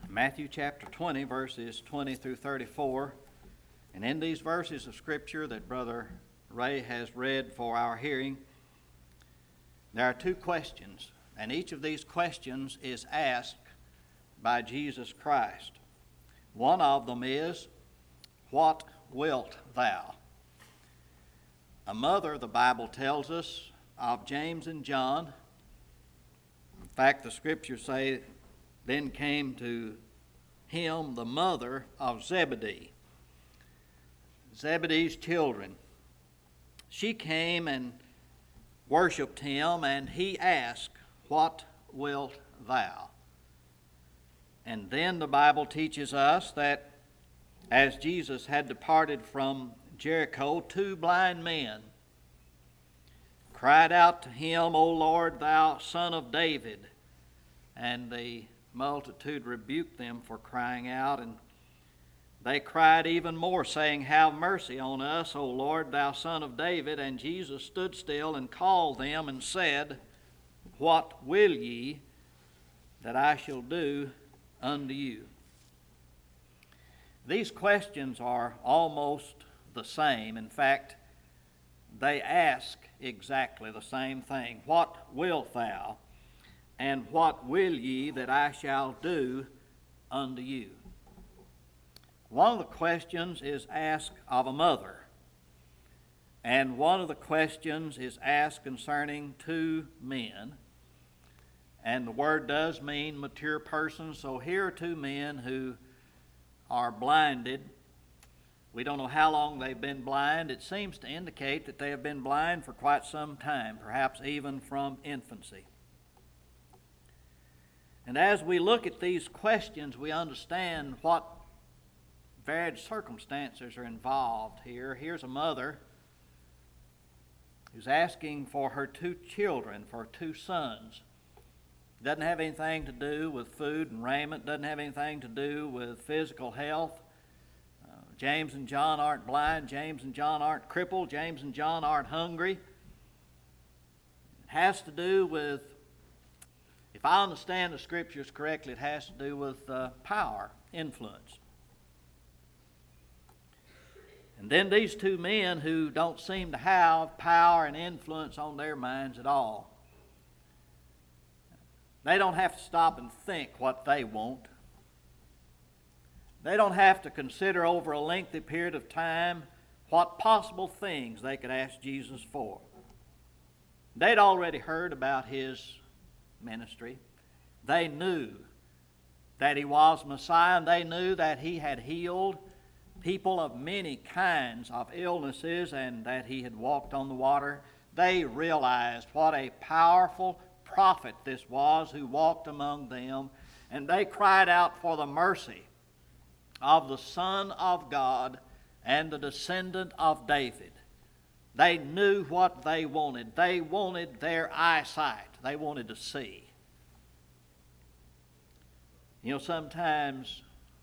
Matthew chapter 20, verses 20 through 34. And in these verses of Scripture that Brother Ray has read for our hearing, there are two questions, and each of these questions is asked by Jesus Christ. One of them is, "What wilt thou?" A mother, the Bible tells us, of James and John. In fact, the Scriptures say, then came to him the mother of Zebedee, Zebedee's children. She came and worshiped him, and he asked, "What wilt thou?" And then the Bible teaches us that as Jesus had departed from Jericho, two blind men cried out to him, "O Lord, thou Son of David." And the multitude rebuked them for crying out, and they cried even more, saying, "Have mercy on us, O Lord, thou Son of David." And Jesus stood still and called them and said, "What will ye that I shall do unto you?" These questions are almost the same. In fact, they ask exactly the same thing. What wilt thou? And what will ye that I shall do unto you? One of the questions is asked of a mother, and one of the questions is asked concerning two men. And the word does mean mature persons, so here are two men who are blinded. We don't know how long they've been blind. It seems to indicate that they have been blind for quite some time, perhaps even from infancy. And as we look at these questions, we understand what varied circumstances are involved here. Here's a mother who's asking for her two children, for two sons. It doesn't have anything to do with food and raiment, doesn't have anything to do with physical health. James and John aren't blind, James and John aren't crippled, James and John aren't hungry. It has to do with, if I understand the Scriptures correctly, it has to do with power, influence. And then these two men who don't seem to have power and influence on their minds at all. They don't have to stop and think what they want. They don't have to consider over a lengthy period of time what possible things they could ask Jesus for. They'd already heard about his ministry. They knew that he was Messiah, and they knew that he had healed people of many kinds of illnesses and that he had walked on the water. They realized what a powerful prophet this was who walked among them, and they cried out for the mercy of the Son of God and the descendant of David. They knew what they wanted. They wanted their eyesight. They wanted to see. You know, sometimes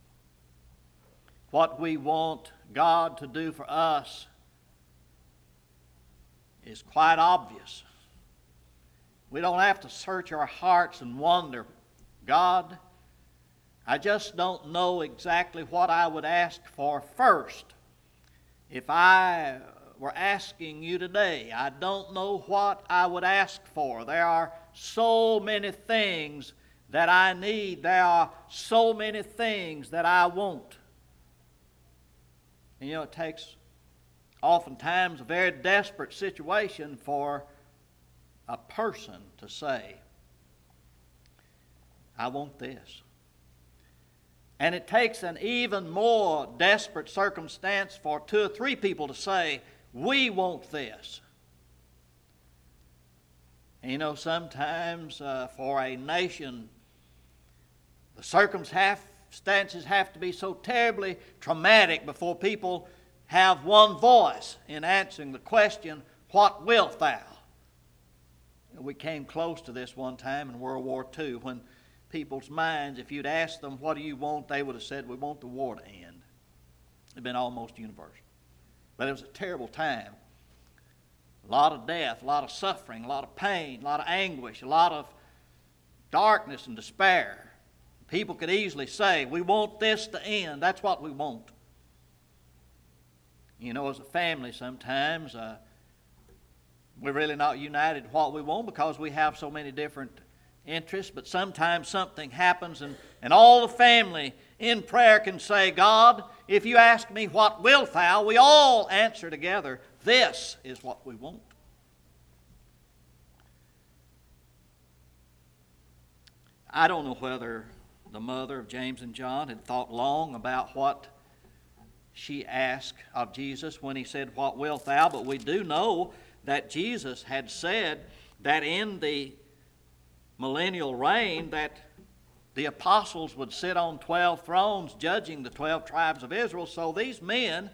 what we want God to do for us is quite obvious. We don't have to search our hearts and wonder, "God, I just don't know exactly what I would ask for first. If I were asking you today, I don't know what I would ask for. There are so many things that I need. There are so many things that I want." And you know, it takes oftentimes a very desperate situation for a person to say, "I want this." And it takes an even more desperate circumstance for two or three people to say, "We want this." And you know, sometimes for a nation, the circumstances have to be so terribly traumatic before people have one voice in answering the question, "What wilt thou?" We came close to this one time in World War II when people's minds, if you'd asked them, "What do you want?" they would have said, "We want the war to end." It had been almost universal. But it was a terrible time. A lot of death, a lot of suffering, a lot of pain, a lot of anguish, a lot of darkness and despair. People could easily say, we want this to end. That's what we want. You know, as a family sometimes, we're really not united in what we want because we have so many different interests. But sometimes something happens and all the family in prayer can say, God, if you ask me what wilt thou, we all answer together, this is what we want. I don't know whether the mother of James and John had thought long about what she asked of Jesus when he said, what wilt thou? But we do know that Jesus had said that in the millennial reign that the apostles would sit on 12 thrones judging the 12 tribes of Israel. So these men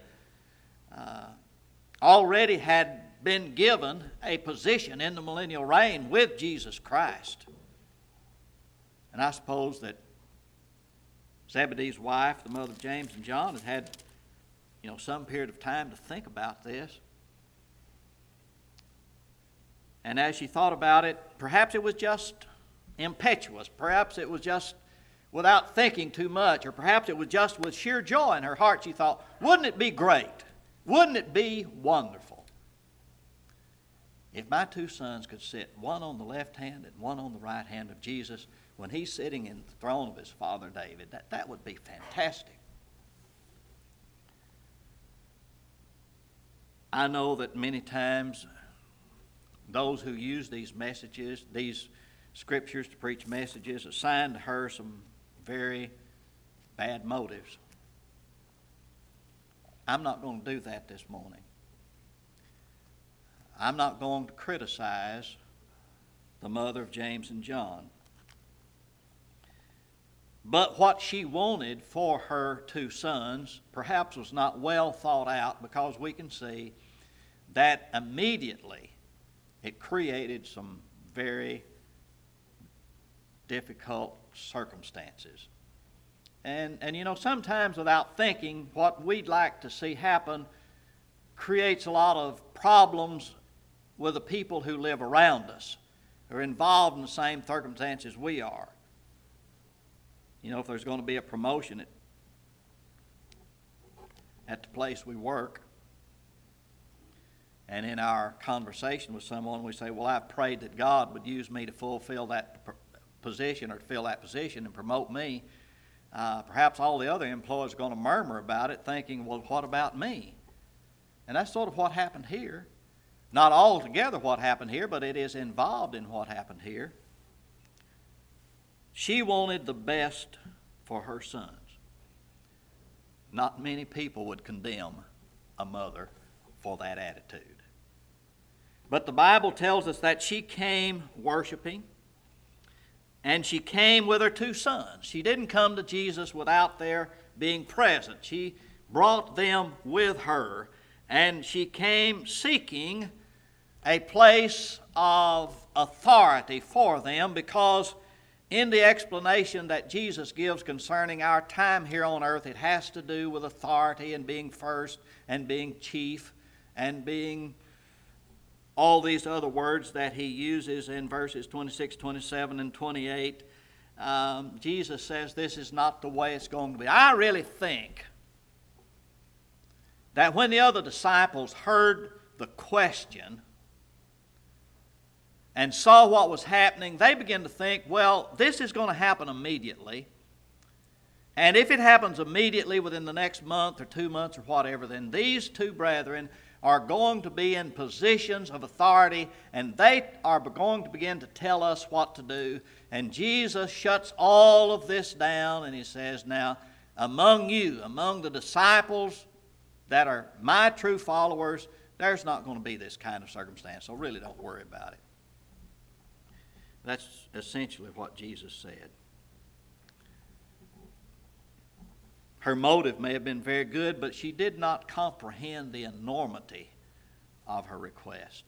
already had been given a position in the millennial reign with Jesus Christ. And I suppose that Zebedee's wife, the mother of James and John, had some period of time to think about this. And as she thought about it, perhaps it was just impetuous. Perhaps it was just without thinking too much. Or perhaps it was just with sheer joy in her heart. She thought, wouldn't it be great? Wouldn't it be wonderful if my two sons could sit, one on the left hand and one on the right hand of Jesus, when he's sitting in the throne of his father David? That would be fantastic. I know that many times those who use these messages, these scriptures to preach messages, assign to her some very bad motives. I'm not going to do that this morning. I'm not going to criticize the mother of James and John. But what she wanted for her two sons perhaps was not well thought out, because we can see that immediately it created some very difficult circumstances. And sometimes without thinking, what we'd like to see happen creates a lot of problems with the people who live around us, who are involved in the same circumstances we are. If there's going to be a promotion at the place we work, and in our conversation with someone we say, well, I've prayed that God would use me to fulfill that position or to fill that position and promote me, perhaps all the other employees are going to murmur about it, thinking, well, what about me? And that's sort of what happened here. Not altogether what happened here, but it is involved in what happened here. She wanted the best for her sons. Not many people would condemn a mother for that attitude. But the Bible tells us that she came worshiping, and she came with her two sons. She didn't come to Jesus without their being present. She brought them with her, and she came seeking a place of authority for them, because in the explanation that Jesus gives concerning our time here on earth, it has to do with authority and being first and being chief and being all these other words that he uses in verses 26, 27, and 28. Jesus says this is not the way it's going to be. I really think that when the other disciples heard the question and saw what was happening, they began to think, well, this is going to happen immediately. And if it happens immediately within the next month or 2 months or whatever, then these two brethren are going to be in positions of authority, and they are going to begin to tell us what to do. And Jesus shuts all of this down, and he says, now, among you, among the disciples that are my true followers, there's not going to be this kind of circumstance, so really don't worry about it. That's essentially what Jesus said. Her motive may have been very good, but she did not comprehend the enormity of her request.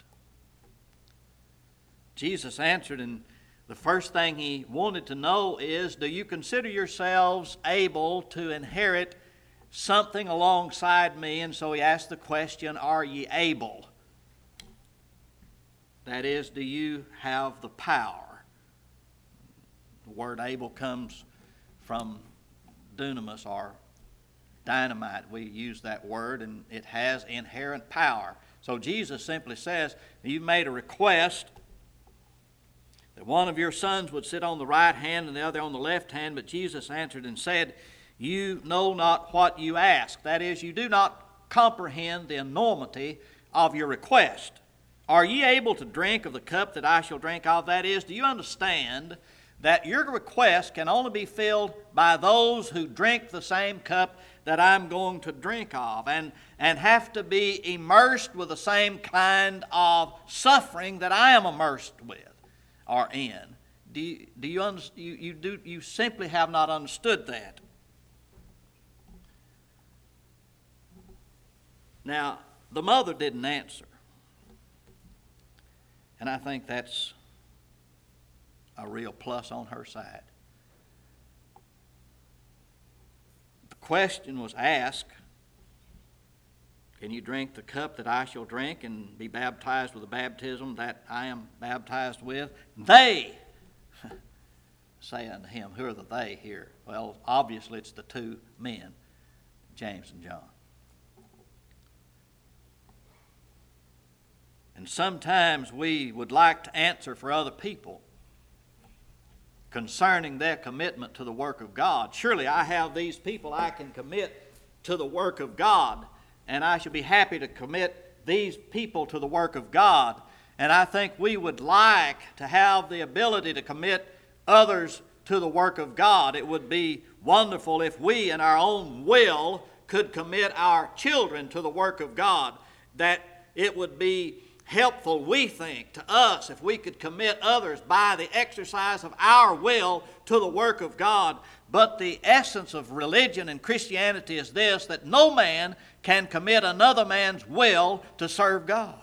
Jesus answered, and the first thing he wanted to know is, do you consider yourselves able to inherit something alongside me? And so he asked the question, are ye able? That is, do you have the power? The word able comes from dunamis or dynamite. We use that word, and it has inherent power. So Jesus simply says, you made a request that one of your sons would sit on the right hand and the other on the left hand, but Jesus answered and said, you know not what you ask. That is, you do not comprehend the enormity of your request. Are ye able to drink of the cup that I shall drink of? That is, do you understand that your request can only be filled by those who drink the same cup that I'm going to drink of, and have to be immersed with the same kind of suffering that I am immersed with or in? You simply have not understood that. Now, the mother didn't answer, and I think that's a real plus on her side. The question was asked, can you drink the cup that I shall drink and be baptized with the baptism that I am baptized with? They say unto him, who are the they here? Well, obviously it's the two men, James and John. And sometimes we would like to answer for other people concerning their commitment to the work of God. Surely I have these people I can commit to the work of God, and I should be happy to commit these people to the work of God. And I think we would like to have the ability to commit others to the work of God. It would be wonderful if we in our own will could commit our children to the work of God. That it would be helpful, we think, to us if we could commit others by the exercise of our will to the work of God. But the essence of religion and Christianity is this, that no man can commit another man's will to serve God.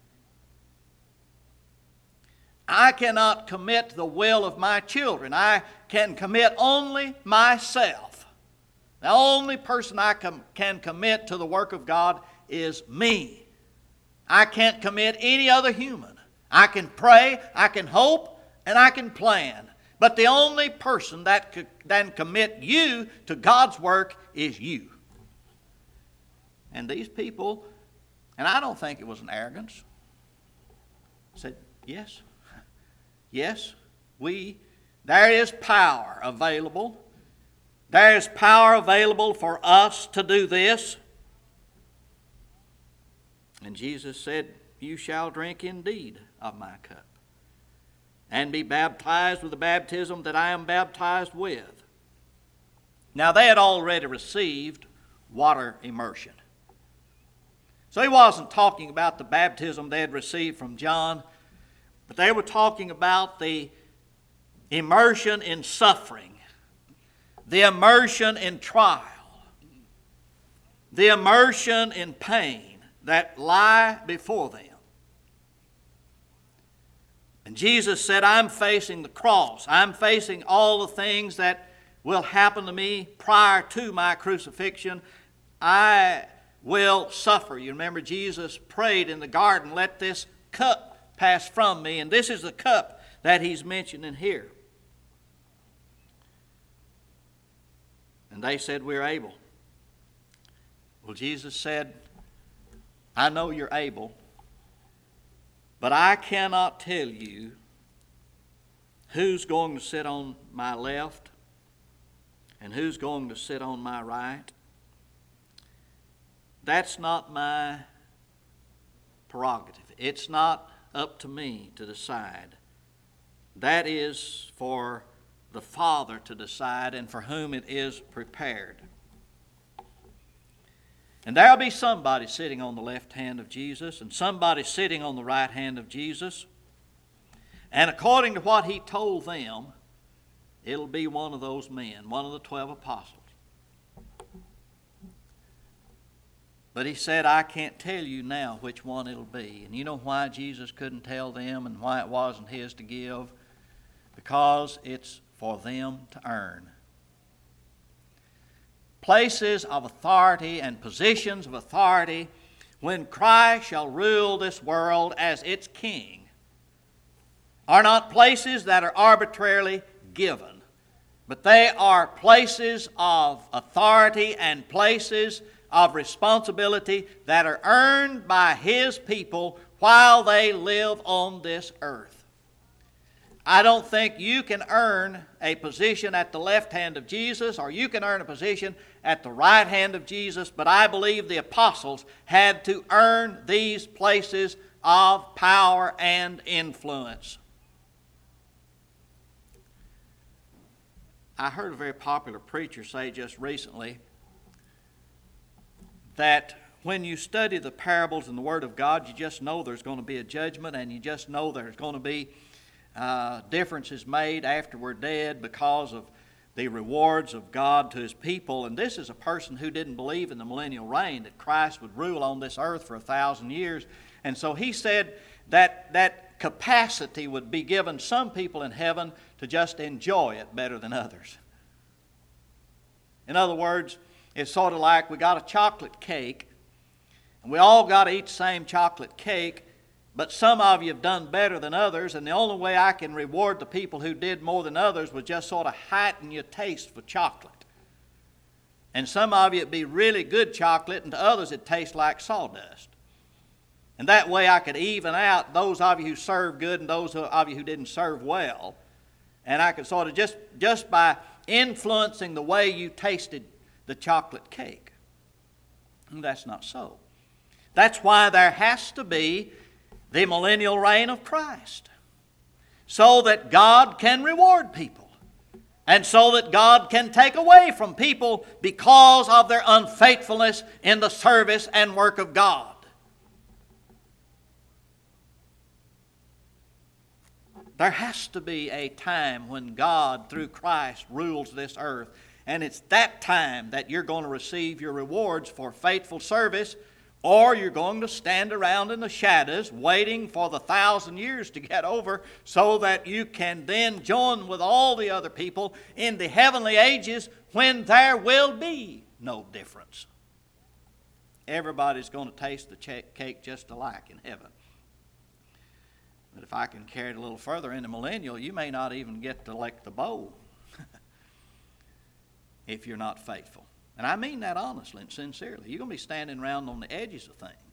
I cannot commit the will of my children. I can commit only myself. The only person I can commit to the work of God is me. I can't commit any other human. I can pray, I can hope, and I can plan. But the only person that can commit you to God's work is you. And these people, and I don't think it was an arrogance, said, yes, yes, there is power available. There is power available for us to do this. And Jesus said, you shall drink indeed of my cup, and be baptized with the baptism that I am baptized with. Now they had already received water immersion. So he wasn't talking about the baptism they had received from John, but they were talking about the immersion in suffering, the immersion in trial, the immersion in pain that lie before them. And Jesus said, I'm facing the cross. I'm facing all the things that will happen to me prior to my crucifixion. I will suffer. You remember Jesus prayed in the garden, let this cup pass from me. And this is the cup that he's mentioning here. And they said, we're able. Well, Jesus said, I know you're able, but I cannot tell you who's going to sit on my left and who's going to sit on my right. That's not my prerogative. It's not up to me to decide. That is for the Father to decide, and for whom it is prepared. And there'll be somebody sitting on the left hand of Jesus and somebody sitting on the right hand of Jesus. And according to what he told them, it'll be one of those men, one of the 12 apostles. But he said, I can't tell you now which one it'll be. And you know why Jesus couldn't tell them and why it wasn't his to give? Because it's for them to earn. Places of authority and positions of authority, when Christ shall rule this world as its king, are not places that are arbitrarily given. but they are places of authority and places of responsibility that are earned by His people while they live on this earth. I don't think you can earn a position at the left hand of Jesus, or you can earn a position at the right hand of Jesus, but I believe the apostles had to earn these places of power and influence. I heard a very popular preacher say just recently that when you study the parables in the Word of God, you just know there's going to be a judgment, and you just know there's going to be differences made after we're dead because of the rewards of God to His people. And this is a person who didn't believe in the millennial reign, that Christ would rule on this earth for 1,000 years. And so he said that capacity would be given some people in heaven to just enjoy it better than others. In other words, it's sort of like we got a chocolate cake, and we all got to eat the same chocolate cake, but some of you have done better than others, and the only way I can reward the people who did more than others was just sort of heighten your taste for chocolate. And some of you it'd be really good chocolate, and to others it tastes like sawdust. And that way I could even out those of you who served good and those of you who didn't serve well. And I could sort of just by influencing the way you tasted the chocolate cake. And that's not so. That's why there has to be the millennial reign of Christ, so that God can reward people, and so that God can take away from people because of their unfaithfulness in the service and work of God. There has to be a time when God, through Christ, rules this earth, and it's that time that you're going to receive your rewards for faithful service, or you're going to stand around in the shadows waiting for the 1,000 years to get over so that you can then join with all the other people in the heavenly ages when there will be no difference. Everybody's going to taste the cake just alike in heaven. But if I can carry it a little further in the millennial, you may not even get to lick the bowl if you're not faithful. And I mean that honestly and sincerely. You're going to be standing around on the edges of things.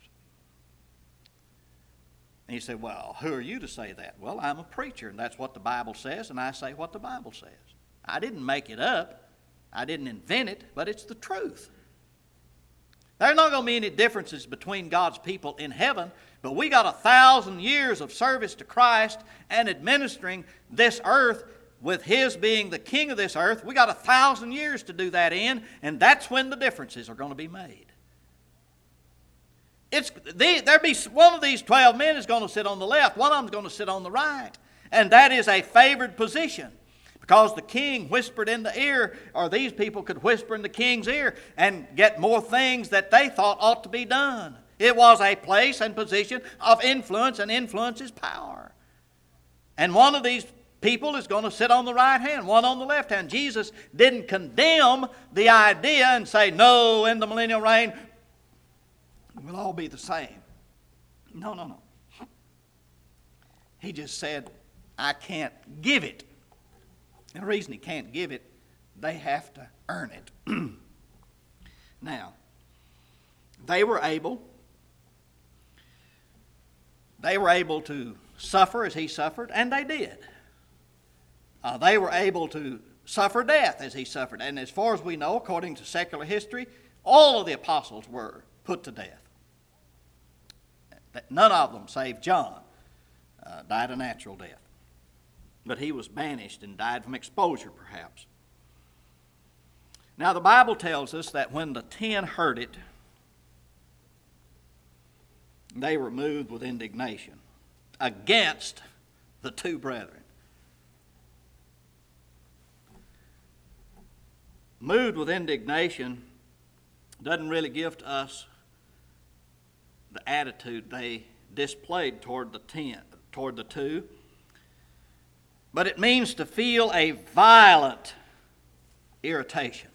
And you say, well, who are you to say that? Well, I'm a preacher, and that's what the Bible says, and I say what the Bible says. I didn't make it up. I didn't invent it, but it's the truth. There's not going to be any differences between God's people in heaven, but we got 1,000 years of service to Christ and administering this earth with His being the king of this earth. We got 1,000 years to do that in, and that's when the differences are going to be made. There be one of these 12 men is going to sit on the left, one of them is going to sit on the right, and that is a favored position. Because the king whispered in the ear, or these people could whisper in the king's ear and get more things that they thought ought to be done. It was a place and position of influence, and influence is power. And one of these people is going to sit on the right hand, one on the left hand. Jesus didn't condemn the idea and say, no, in the millennial reign, we'll all be the same. No. He just said, I can't give it. And the reason He can't give it, they have to earn it. Now, they were able to suffer as He suffered, and they did. They were able to suffer death as He suffered. And as far as we know, according to secular history, all of the apostles were put to death. None of them, save John, died a natural death. But he was banished and died from exposure, perhaps. Now, the Bible tells us that when the 10 heard it, they were moved with indignation against the 2 brethren. Moved with indignation doesn't really give to us the attitude they displayed toward the 2, but it means to feel a violent irritation.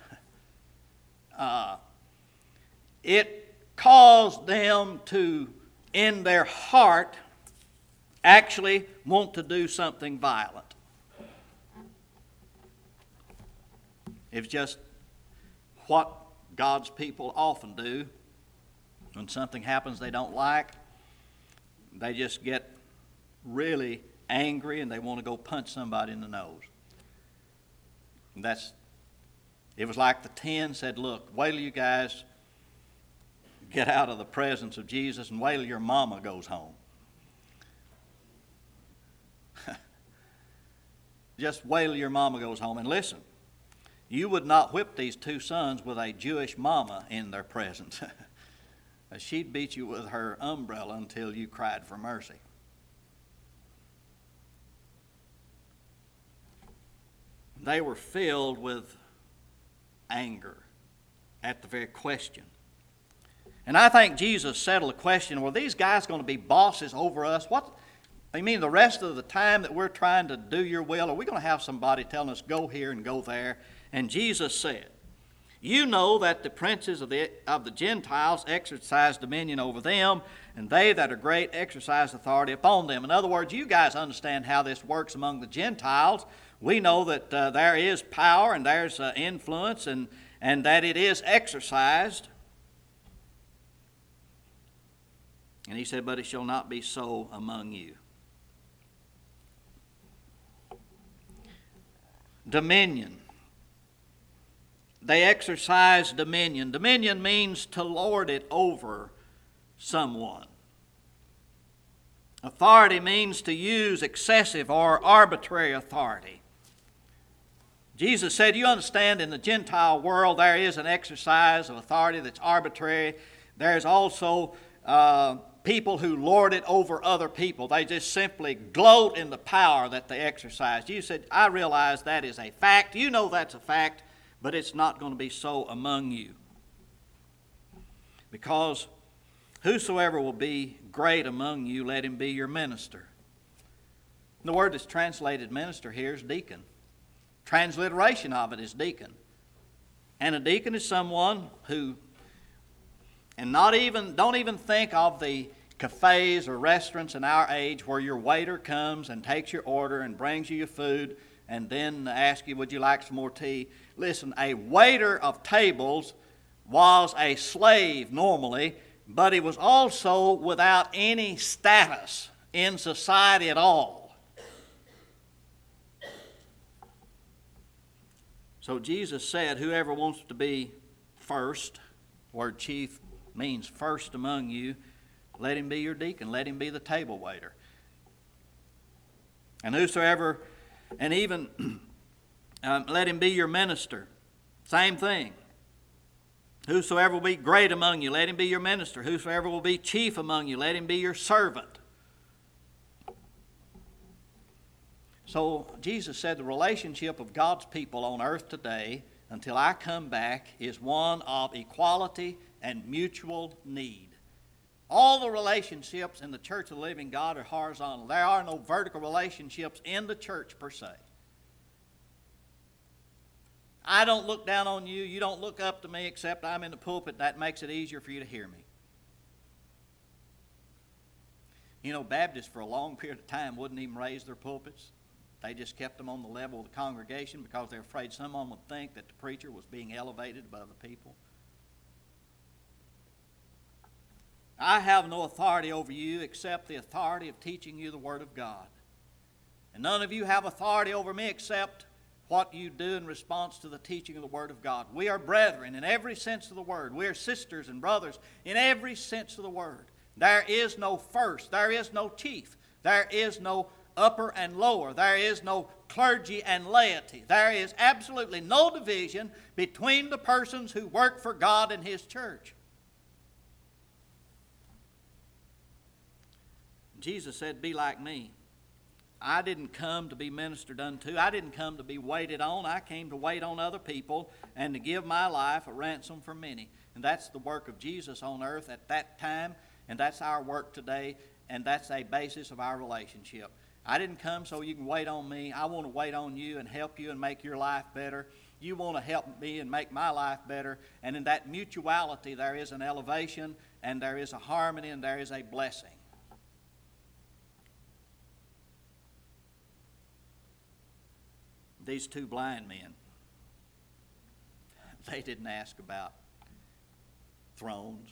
It caused them to, in their heart, actually want to do something violent. It's just what God's people often do. When something happens they don't like, they just get really angry and they want to go punch somebody in the nose. And it was like the 10 said, look, wait till you guys get out of the presence of Jesus and wait till your mama goes home. Just wait till your mama goes home. And listen, you would not whip these 2 sons with a Jewish mama in their presence. She'd beat you with her umbrella until you cried for mercy. They were filled with anger at the very question. And I think Jesus settled the question, well, these guys going to be bosses over us? What? You mean the rest of the time that we're trying to do your will, are we going to have somebody telling us go here and go there? And Jesus said, you know that the princes of the Gentiles exercise dominion over them, and they that are great exercise authority upon them. In other words, you guys understand how this works among the Gentiles. We know that there is power and there's influence and that it is exercised. And he said, but it shall not be so among you. Dominion. They exercise dominion. Dominion means to lord it over someone. Authority means to use excessive or arbitrary authority. Jesus said, you understand, in the Gentile world there is an exercise of authority that's arbitrary. There's also people who lord it over other people. They just simply gloat in the power that they exercise. You said, I realize that is a fact. You know that's a fact, but it's not going to be so among you. Because whosoever will be great among you, let him be your minister. The word that's translated minister here is deacon. Transliteration of it is deacon. And a deacon is someone who, and don't even think of the cafes or restaurants in our age where your waiter comes and takes your order and brings you your food and then asks you, would you like some more tea? Listen, a waiter of tables was a slave normally, but he was also without any status in society at all. So Jesus said, whoever wants to be first, word chief means first among you, let him be your deacon, let him be the table waiter. And whosoever, and even let him be your minister. Same thing. Whosoever will be great among you, let him be your minister. Whosoever will be chief among you, let him be your servant. So Jesus said the relationship of God's people on earth today until I come back is one of equality and mutual need. All the relationships in the Church of the Living God are horizontal. There are no vertical relationships in the church per se. I don't look down on you. You don't look up to me except I'm in the pulpit. That makes it easier for you to hear me. You know, Baptists for a long period of time wouldn't even raise their pulpits. They just kept them on the level of the congregation because they're afraid someone would think that the preacher was being elevated above the people. I have no authority over you except the authority of teaching you the Word of God. And none of you have authority over me except what you do in response to the teaching of the Word of God. We are brethren in every sense of the word. We are sisters and brothers in every sense of the word. There is no first. There is no chief. There is no upper and lower. There is no clergy and laity. There is absolutely no division between the persons who work for God and His church. Jesus said, be like me. I didn't come to be ministered unto. I didn't come to be waited on. I came to wait on other people and to give my life a ransom for many. And that's the work of Jesus on earth at that time, and that's our work today, and that's a basis of our relationship. I didn't come so you can wait on me. I want to wait on you and help you and make your life better. You want to help me and make my life better. And in that mutuality, there is an elevation, and there is a harmony, and there is a blessing. These two blind men, They didn't ask about thrones.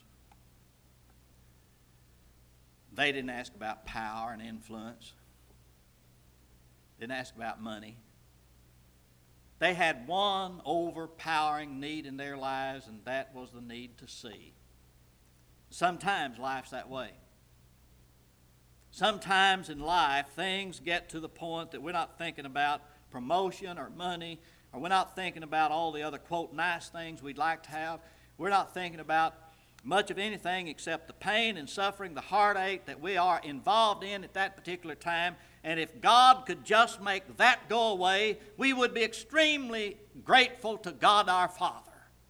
They didn't ask about power and influence. Didn't ask about money. They had one overpowering need in their lives, and that was the need to see. Sometimes life's that way. Sometimes in life, things get to the point that we're not thinking about promotion or money, or we're not thinking about all the other, quote, nice things we'd like to have. We're not thinking about much of anything except the pain and suffering, the heartache that we are involved in at that particular time. And if God could just make that go away, we would be extremely grateful to God our Father.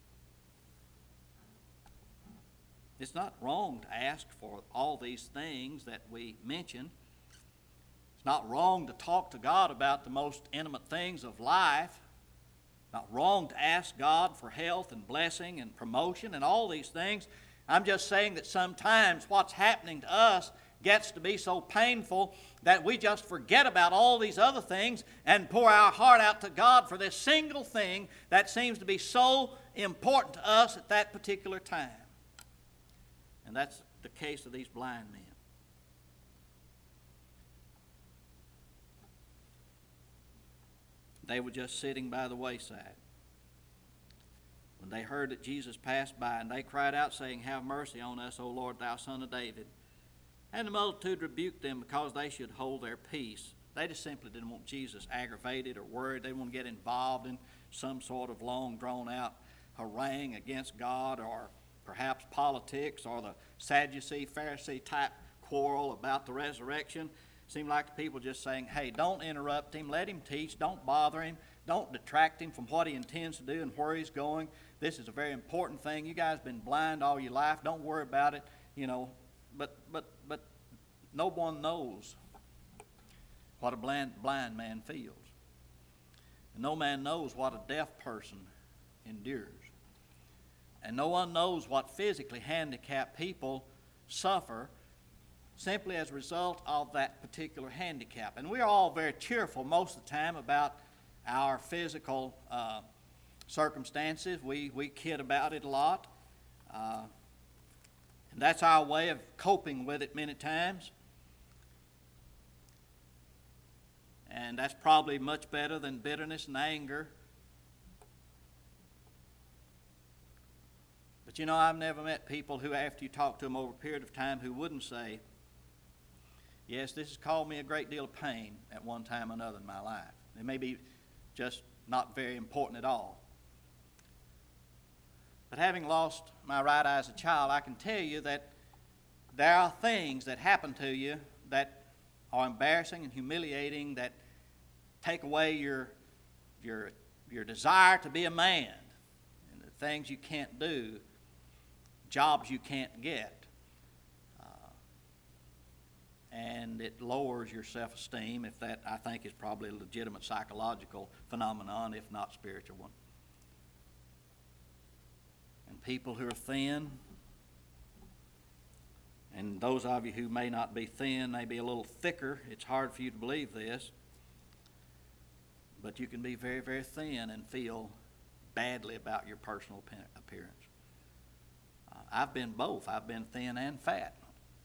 It's not wrong to ask for all these things that we mention. It's not wrong to talk to God about the most intimate things of life. Not wrong to ask God for health and blessing and promotion and all these things. I'm just saying that sometimes what's happening to us gets to be so painful that we just forget about all these other things and pour our heart out to God for this single thing that seems to be so important to us at that particular time. And that's the case of these blind men. They were just sitting by the wayside when they heard that Jesus passed by, and they cried out, saying, "Have mercy on us, O Lord, thou Son of David." And the multitude rebuked them because they should hold their peace. They just simply didn't want Jesus aggravated or worried. They didn't want to get involved in some sort of long, drawn-out harangue against God, or perhaps politics, or the Sadducee, Pharisee type quarrel about the resurrection. Seemed like the people just saying, hey, don't interrupt him, let him teach, don't bother him, don't detract him from what he intends to do and where he's going. This is a very important thing. You guys have been blind all your life, don't worry about it, But no one knows what a blind man feels. And no man knows what a deaf person endures. And no one knows what physically handicapped people suffer simply as a result of that particular handicap. And we're all very cheerful most of the time about our physical circumstances. We kid about it a lot. And that's our way of coping with it many times. And that's probably much better than bitterness and anger. But I've never met people who, after you talk to them over a period of time, who wouldn't say, yes, this has caused me a great deal of pain at one time or another in my life. It may be just not very important at all. But having lost my right eye as a child, I can tell you that there are things that happen to you that are embarrassing and humiliating, that take away your desire to be a man, and the things you can't do, jobs you can't get. And it lowers your self-esteem, if that, I think, is probably a legitimate psychological phenomenon, if not spiritual one. And people who are thin, and those of you who may not be thin, may be a little thicker, it's hard for you to believe this, but you can be very, very thin and feel badly about your personal appearance. I've been both. I've been thin and fat.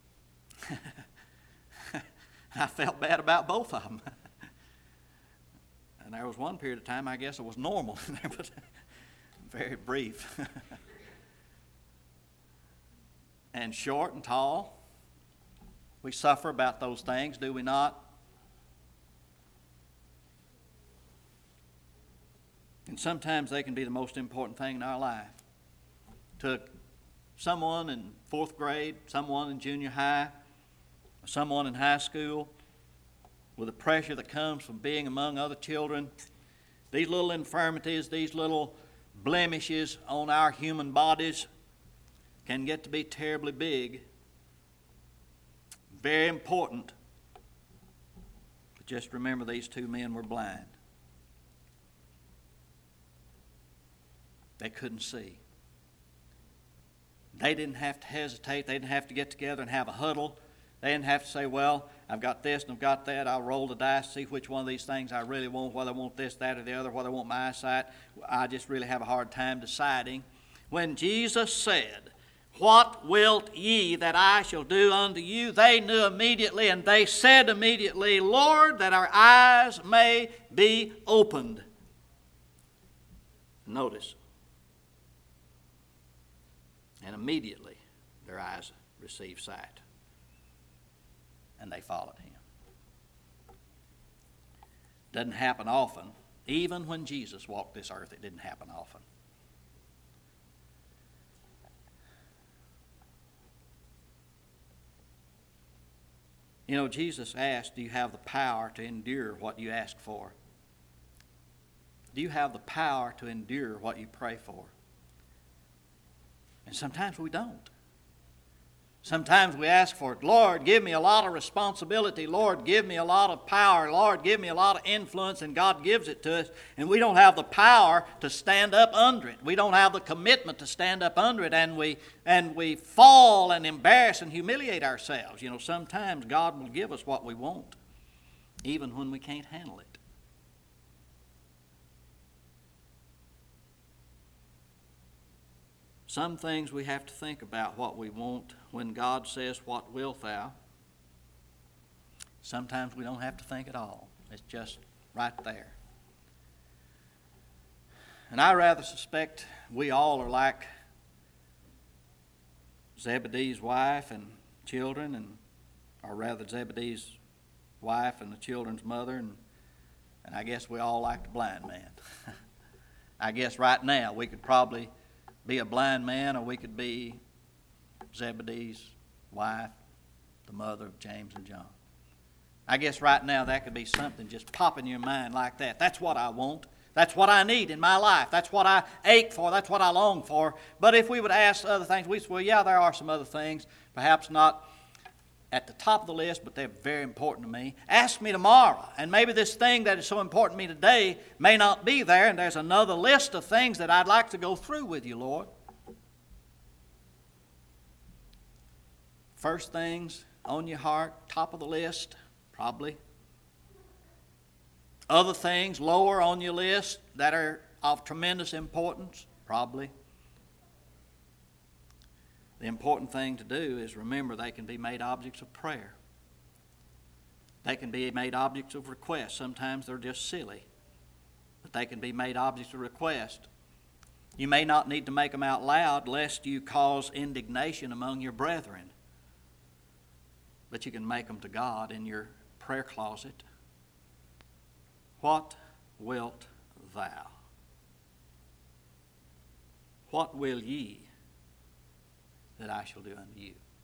I felt bad about both of them. And there was one period of time, I guess it was normal. It was very brief. And short and tall. We suffer about those things, do we not? And sometimes they can be the most important thing in our life. To someone in 4th grade, someone in junior high, someone in high school, with the pressure that comes from being among other children, these little infirmities, these little blemishes on our human bodies can get to be terribly big, very important. But just remember, these two men were blind. They couldn't see. They didn't have to hesitate. They didn't have to get together and have a huddle. They didn't have to say, well, I've got this and I've got that. I'll roll the dice, see which one of these things I really want, whether I want this, that, or the other, whether I want my eyesight. I just really have a hard time deciding. When Jesus said, "What wilt ye that I shall do unto you?" they knew immediately, and they said immediately, "Lord, that our eyes may be opened." Notice. And immediately their eyes received sight. And they followed him. Doesn't happen often. Even when Jesus walked this earth, it didn't happen often. You know, Jesus asked, do you have the power to endure what you ask for? Do you have the power to endure what you pray for? And sometimes we don't. Sometimes we ask for it. Lord, give me a lot of responsibility. Lord, give me a lot of power. Lord, give me a lot of influence, and God gives it to us. And we don't have the power to stand up under it. We don't have the commitment to stand up under it, and we fall and embarrass and humiliate ourselves. You know, sometimes God will give us what we want, even when we can't handle it. Some things we have to think about what we want when God says, "What wilt thou?" Sometimes we don't have to think at all. It's just right there. And I rather suspect we all are like Zebedee's wife and children, or rather Zebedee's wife and the children's mother, and I guess we all like the blind man. I guess right now we could probably be a blind man, or we could be Zebedee's wife, the mother of James and John. I guess right now that could be something just pop in your mind like that. That's what I want. That's what I need in my life. That's what I ache for. That's what I long for. But if we would ask other things, we'd say, well, yeah, there are some other things, perhaps not at the top of the list, but they're very important to me. Ask me tomorrow, and maybe this thing that is so important to me today may not be there, and there's another list of things that I'd like to go through with you, Lord. First things on your heart, top of the list, probably. Other things lower on your list that are of tremendous importance, probably. The important thing to do is remember they can be made objects of prayer. They can be made objects of request. Sometimes they're just silly, but they can be made objects of request. You may not need to make them out loud lest you cause indignation among your brethren, but you can make them to God in your prayer closet. What wilt thou? What will ye that I shall do unto you?